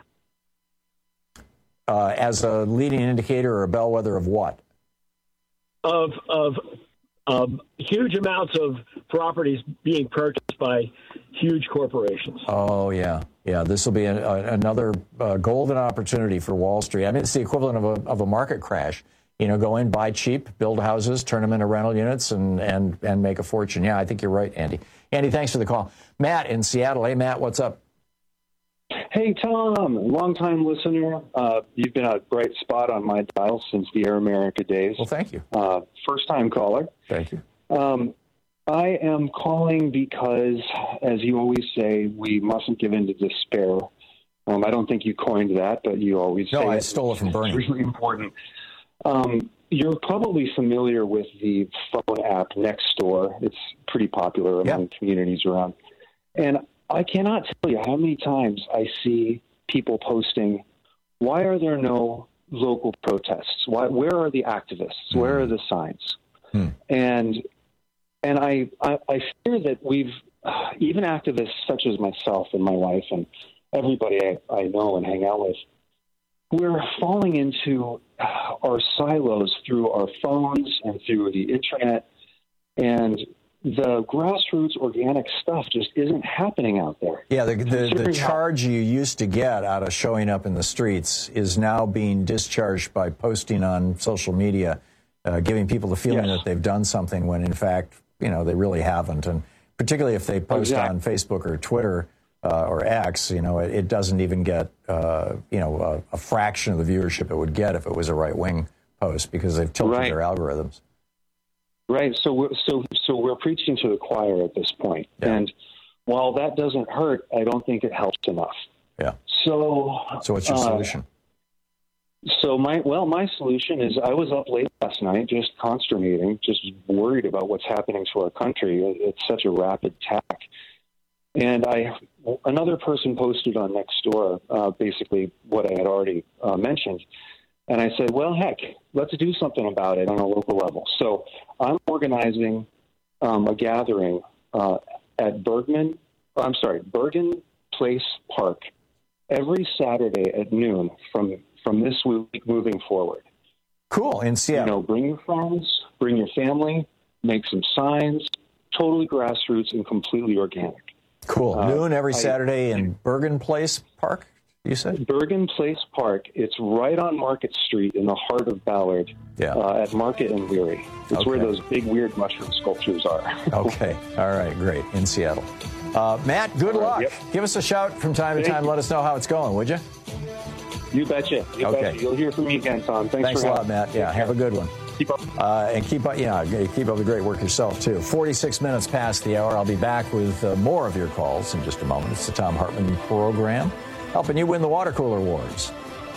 As a leading indicator or a bellwether of what? Of huge amounts of properties being purchased by huge corporations. Oh, yeah. Yeah, this will be another golden opportunity for Wall Street. I mean, it's the equivalent of a market crash. Go in, buy cheap, build houses, turn them into rental units, and make a fortune. Yeah, I think you're right, Andy. Andy, thanks for the call. Matt in Seattle. Hey, Matt, what's up? Hey, Tom, longtime listener. You've been a bright spot on my dial since the Air America days. Well, thank you. First-time caller. Thank you. I am calling because, as you always say, we mustn't give in to despair. I don't think you coined that, but you always say I stole it from Bernie. It's really important. You're probably familiar with the phone app Nextdoor. It's pretty popular among communities around. And I cannot tell you how many times I see people posting, why are there no local protests? Where are the activists? Where are the signs? And I fear that we've, even activists such as myself and my wife and everybody I know and hang out with, we're falling into our silos through our phones and through the internet, and the grassroots organic stuff just isn't happening out there. Yeah, the charge you used to get out of showing up in the streets is now being discharged by posting on social media, giving people the feeling that they've done something when, in fact, they really haven't. And particularly if they post on Facebook or Twitter or X, it doesn't even get, a fraction of the viewership it would get if it was a right-wing post, because they've tilted their algorithms. Right. So we're preaching to the choir at this point. Yeah. And while that doesn't hurt, I don't think it helps enough. Yeah. So what's your solution? So my solution is, I was up late last night, just consternating, just worried about what's happening to our country. It's such a rapid tack. And another person posted on Nextdoor, basically what I had already mentioned. And I said, well, heck, let's do something about it on a local level. So I'm organizing a gathering at Bergen Place Park every Saturday at noon from this week moving forward. Cool, in Seattle. Bring your friends, bring your family, make some signs, totally grassroots and completely organic. Cool. Noon every Saturday in Bergen Place Park, you said? Bergen Place Park. It's right on Market Street in the heart of Ballard, at Market and Leary. It's where those big, weird mushroom sculptures are. Okay. All right. Great. In Seattle. Matt, good luck. Yep. Give us a shout from time to time. Let us know how it's going, would you? You betcha. You betcha. You'll hear from me again, Tom. Thanks a lot, Matt. Yeah, have a good one. Keep up. And keep up the great work yourself, too. 46 minutes past the hour. I'll be back with more of your calls in just a moment. It's the Thom Hartmann Program, helping you win the water cooler wars.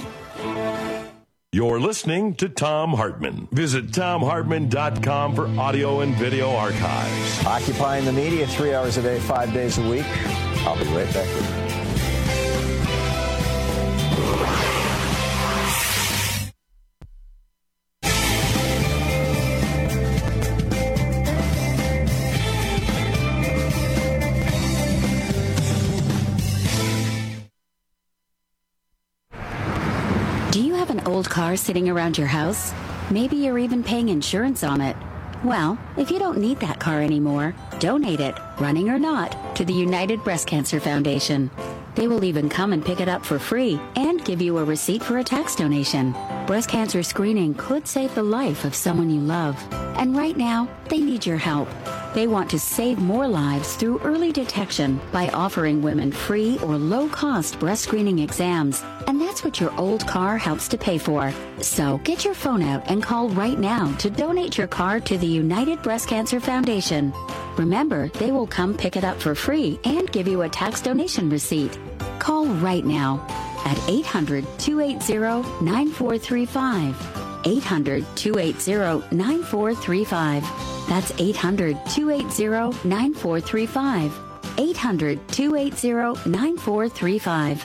You're listening to Thom Hartmann. Visit ThomHartmann.com for audio and video archives. Occupying the media 3 hours a day, 5 days a week. I'll be right back with you. Old car sitting around your house? Maybe you're even paying insurance on it. Well, if you don't need that car anymore, donate it, running or not, to the United Breast Cancer Foundation. They will even come and pick it up for free and give you a receipt for a tax donation. Breast cancer screening could save the life of someone you love. And right now, they need your help. They want to save more lives through early detection by offering women free or low-cost breast screening exams. And that's what your old car helps to pay for. So get your phone out and call right now to donate your car to the United Breast Cancer Foundation. Remember, they will come pick it up for free and give you a tax donation receipt. Call right now at 800-280-9435. 800-280-9435. That's 800-280-9435. 800-280-9435.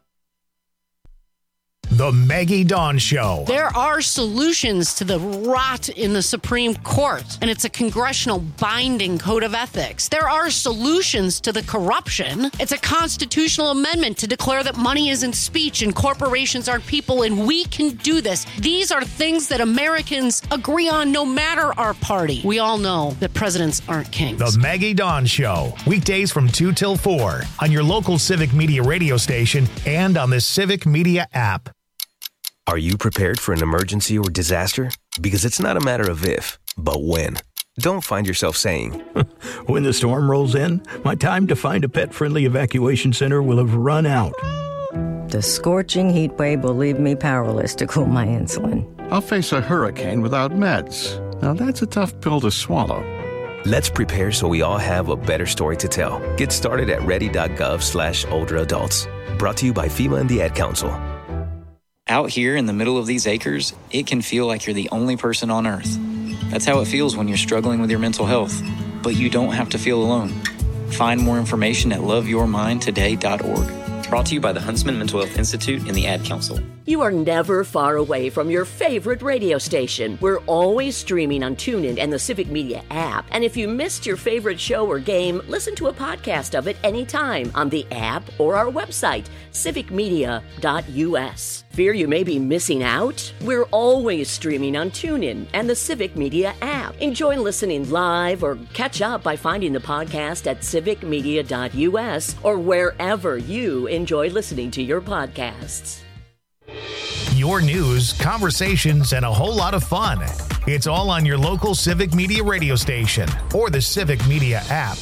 The Maggie Dawn Show. There are solutions to the rot in the Supreme Court, and it's a congressional binding code of ethics. There are solutions to the corruption. It's a constitutional amendment to declare that money isn't speech and corporations aren't people, and we can do this. These are things that Americans agree on no matter our party. We all know that presidents aren't kings. The Maggie Dawn Show. Weekdays from 2 till 4 on your local Civic Media radio station and on the Civic Media app. Are you prepared for an emergency or disaster? Because it's not a matter of if, but when. Don't find yourself saying, when the storm rolls in, my time to find a pet-friendly evacuation center will have run out. The scorching heat wave will leave me powerless to cool my insulin. I'll face a hurricane without meds. Now that's a tough pill to swallow. Let's prepare so we all have a better story to tell. Get started at ready.gov/older-adults. Brought to you by FEMA and the Ad Council. Out here in the middle of these acres, it can feel like you're the only person on Earth. That's how it feels when you're struggling with your mental health. But you don't have to feel alone. Find more information at loveyourmindtoday.org. Brought to you by the Huntsman Mental Health Institute and the Ad Council. You are never far away from your favorite radio station. We're always streaming on TuneIn and the Civic Media app. And if you missed your favorite show or game, listen to a podcast of it anytime on the app or our website, civicmedia.us. Fear you may be missing out? We're always streaming on TuneIn and the Civic Media app. Enjoy listening live or catch up by finding the podcast at civicmedia.us or wherever you enjoy listening to your podcasts. Your news, conversations, and a whole lot of fun. It's all on your local Civic Media radio station or the Civic Media app.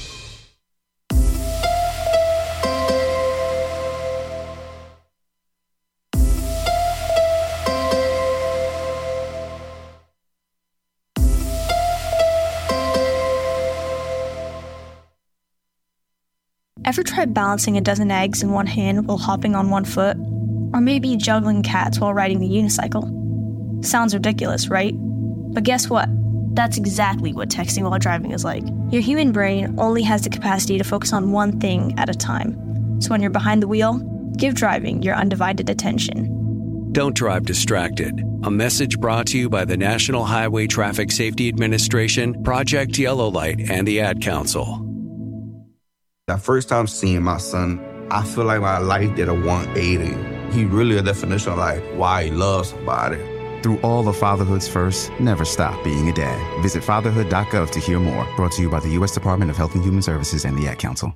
Ever tried balancing a dozen eggs in one hand while hopping on one foot? Or maybe juggling cats while riding the unicycle? Sounds ridiculous, right? But guess what? That's exactly what texting while driving is like. Your human brain only has the capacity to focus on one thing at a time. So when you're behind the wheel, give driving your undivided attention. Don't drive distracted. A message brought to you by the National Highway Traffic Safety Administration, Project Yellow Light, and the Ad Council. That first time seeing my son, I feel like my life did a 180. He really a definition of like why he loves somebody. Through all of fatherhood's first, never stop being a dad. Visit fatherhood.gov to hear more. Brought to you by the U.S. Department of Health and Human Services and the Ad Council.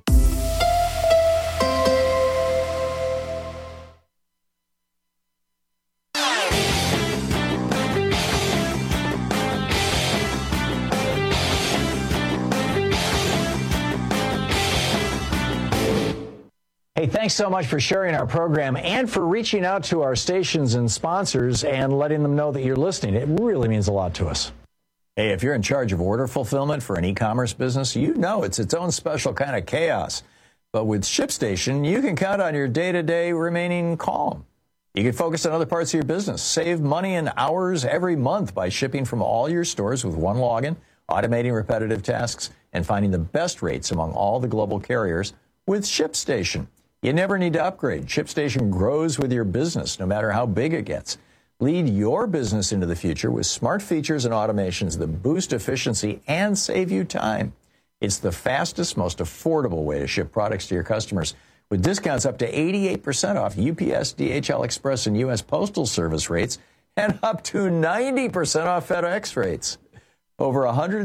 Hey, thanks so much for sharing our program and for reaching out to our stations and sponsors and letting them know that you're listening. It really means a lot to us. Hey, if you're in charge of order fulfillment for an e-commerce business, you know it's its own special kind of chaos. But with ShipStation, you can count on your day-to-day remaining calm. You can focus on other parts of your business, save money and hours every month by shipping from all your stores with one login, automating repetitive tasks, and finding the best rates among all the global carriers with ShipStation. You never need to upgrade. ShipStation grows with your business, no matter how big it gets. Lead your business into the future with smart features and automations that boost efficiency and save you time. It's the fastest, most affordable way to ship products to your customers, with discounts up to 88% off UPS, DHL Express, and U.S. Postal Service rates, and up to 90% off FedEx rates. Over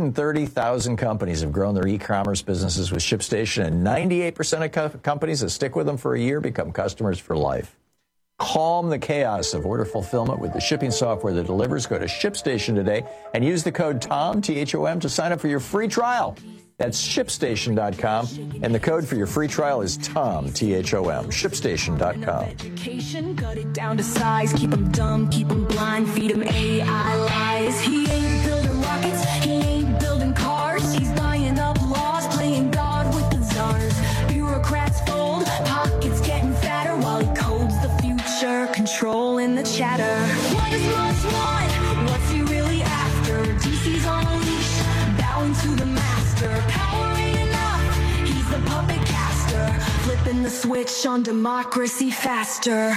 130,000 companies have grown their e-commerce businesses with ShipStation, and 98% of companies that stick with them for a year become customers for life. Calm the chaos of order fulfillment with the shipping software that delivers. Go to ShipStation today and use the code TOM, T-H-O-M, to sign up for your free trial. That's ShipStation.com, and the code for your free trial is TOM, T-H-O-M, ShipStation.com. Education, cut it down to size, keep them dumb, keep them blind, feed them AI lies. He ain't building rockets, he ain't building cars, he's buying up laws, playing God with the czars. Bureaucrats fold, pockets getting fatter while he codes the future, controlling the chatter. What does Musk want? What's he really after? DC's on a leash, bowing to the master. Power ain't enough, he's the puppet caster, flipping the switch on democracy faster.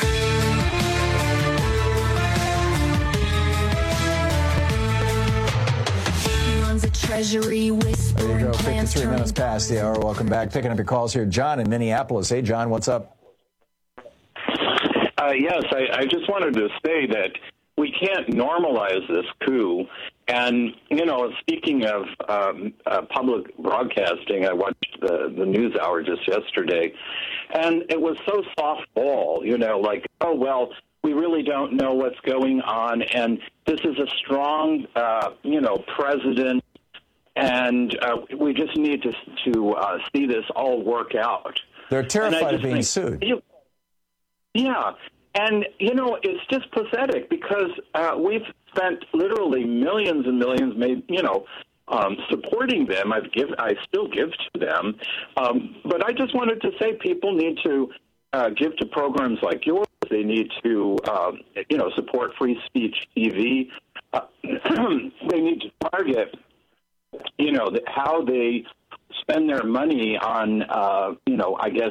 Treasury whisper. There you go, 53 minutes past the hour. Welcome back. Picking up your calls here. John in Minneapolis. Hey, John, what's up? Yes, I just wanted to say that we can't normalize this coup. And, you know, speaking of public broadcasting, I watched the NewsHour just yesterday, and it was so softball, you know, like, oh, well, we really don't know what's going on, and this is a strong, president, and we just need to see this all work out. They're terrified of being sued. Yeah, and, you know, it's just pathetic because we've spent literally millions and millions, supporting them. I still give to them, but I just wanted to say people need to give to programs like yours. They need to, support free speech TV. They need to target, how they spend their money on,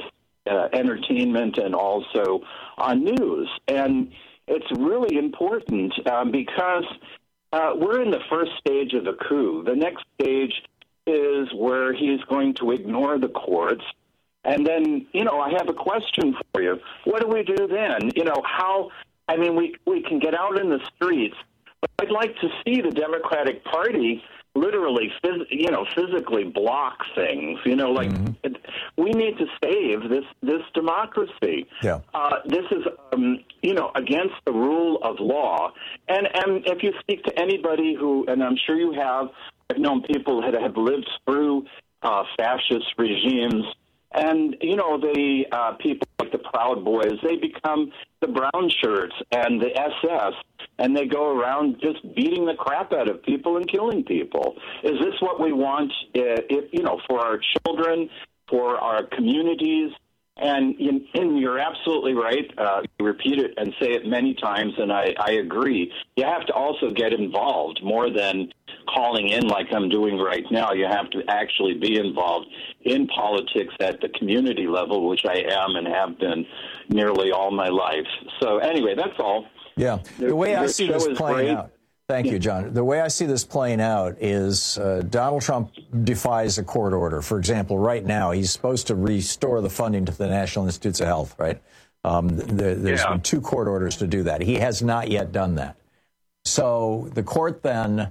entertainment and also on news. And it's really important because we're in the first stage of the coup. The next stage is where he's going to ignore the courts. And then, I have a question for you. What do we do then? We can get out in the streets, but I'd like to see the Democratic Party literally, physically block things. We need to save this democracy. Yeah. This is, against the rule of law. And if you speak to anybody who, and I'm sure you have, I've known people that have lived through fascist regimes. And, the people like the Proud Boys, they become the brown shirts and the SS, and they go around just beating the crap out of people and killing people. Is this what we want, for our children, for our communities? And you're absolutely right. You repeat it and say it many times, and I agree. You have to also get involved more than calling in like I'm doing right now. You have to actually be involved in politics at the community level, which I am and have been nearly all my life. So anyway, that's all. Yeah. The way I see this playing out. Thank you, John. The way I see this playing out is Donald Trump defies a court order. For example, right now, he's supposed to restore the funding to the National Institutes of Health, right? There's been 2 court orders to do that. He has not yet done that. So the court then,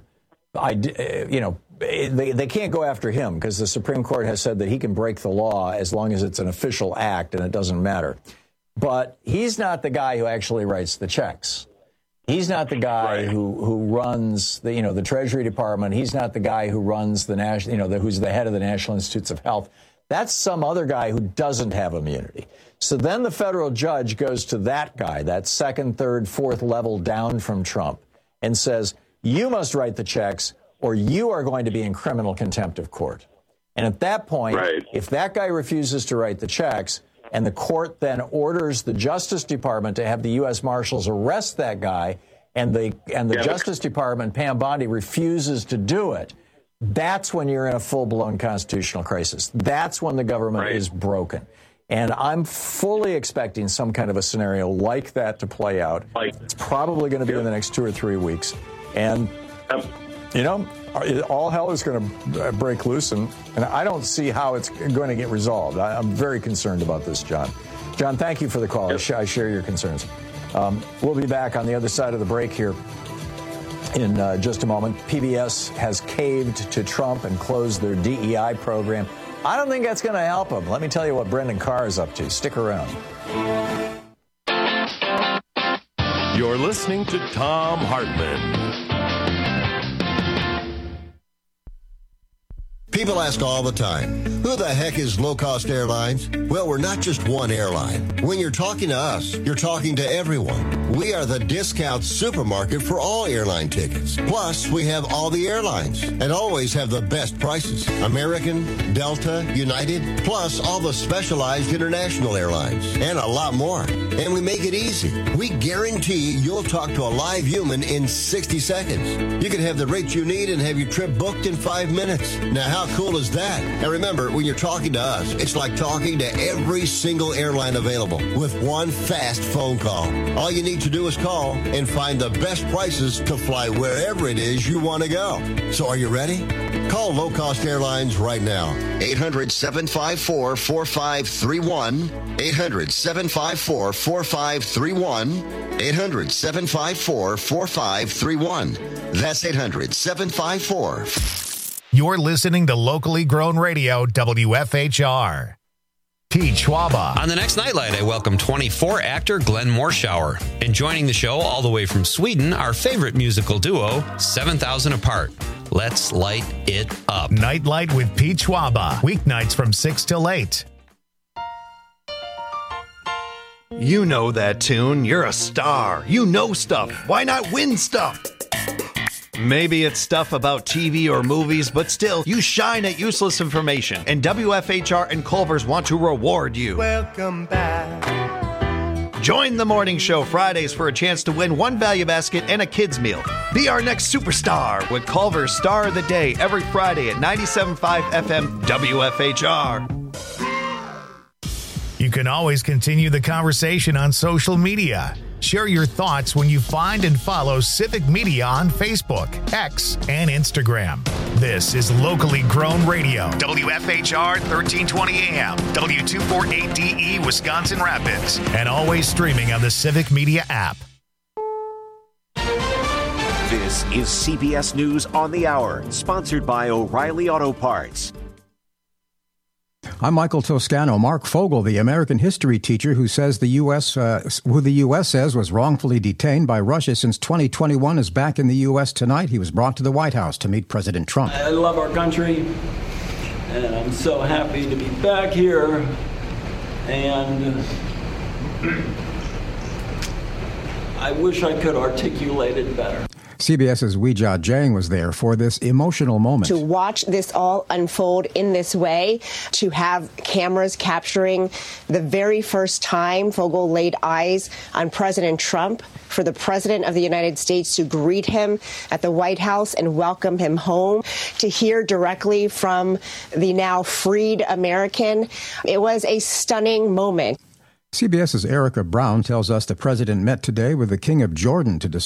they can't go after him because the Supreme Court has said that he can break the law as long as it's an official act and it doesn't matter. But he's not the guy who actually writes the checks. He's not the guy who runs the Treasury Department. He's not the guy who runs the who's the head of the National Institutes of Health. That's some other guy who doesn't have immunity. So then the federal judge goes to that guy, that second, third, fourth level down from Trump, and says, you must write the checks or you are going to be in criminal contempt of court. And at that point, if that guy refuses to write the checks, and the court then orders the Justice Department to have the U.S. Marshals arrest that guy, and the Justice Department, Pam Bondi, refuses to do it, that's when you're in a full-blown constitutional crisis. That's when the government is broken. And I'm fully expecting some kind of a scenario like that to play out. It's probably going to be in the next 2 or 3 weeks. And, all hell is going to break loose, and I don't see how it's going to get resolved. I'm very concerned about this, John. John, thank you for the call. Yep. I share your concerns. We'll be back on the other side of the break here in just a moment. PBS has caved to Trump and closed their DEI program. I don't think that's going to help him. Let me tell you what Brendan Carr is up to. Stick around. You're listening to Thom Hartmann. People ask all the time, who the heck is Low Cost Airlines? Well, we're not just one airline. When you're talking to us, you're talking to everyone. We are the discount supermarket for all airline tickets. Plus, we have all the airlines and always have the best prices. American, Delta, United, plus all the specialized international airlines and a lot more. And we make it easy. We guarantee you'll talk to a live human in 60 seconds. You can have the rates you need and have your trip booked in 5 minutes. Now, how cool is that? And remember, when you're talking to us, it's like talking to every single airline available with one fast phone call. All you need to do is call and find the best prices to fly wherever it is you want to go. So are you ready? Call Low Cost Airlines right now. 800-754-4531. 800-754-4531. 800-754-4531. That's 800-754. You're listening to locally grown radio, WFHR. T. Schwaba. On the next Nightlight, I welcome 24 actor Glenn Morshower. And joining the show all the way from Sweden, our favorite musical duo, 7,000 Apart. Let's light it up. Nightlight with Pete Schwaba. Weeknights from 6 till 8. You know that tune. You're a star. You know stuff. Why not win stuff? Maybe it's stuff about TV or movies, but still, you shine at useless information, and WFHR and Culver's want to reward you. Welcome back. Join the morning show Fridays for a chance to win one value basket and a kid's meal. Be our next superstar with Culver's Star of the Day every Friday at 97.5 FM WFHR. You can always continue the conversation on social media. Share your thoughts when you find and follow Civic Media on Facebook, X, and Instagram. This is locally grown radio. WFHR 1320 AM, W248DE, Wisconsin Rapids, and always streaming on the Civic Media app. This is CBS News on the Hour, sponsored by O'Reilly Auto Parts. I'm Michael Toscano. Mark Fogel, the American history teacher who says the U.S. says was wrongfully detained by Russia since 2021, is back in the U.S. tonight. He was brought to the White House to meet President Trump. I love our country, and I'm so happy to be back here. And I wish I could articulate it better. CBS's Weijia Jiang was there for this emotional moment. To watch this all unfold in this way, to have cameras capturing the very first time Fogel laid eyes on President Trump, for the President of the United States to greet him at the White House and welcome him home, to hear directly from the now freed American. It was a stunning moment. CBS's Erica Brown tells us the president met today with the King of Jordan to discuss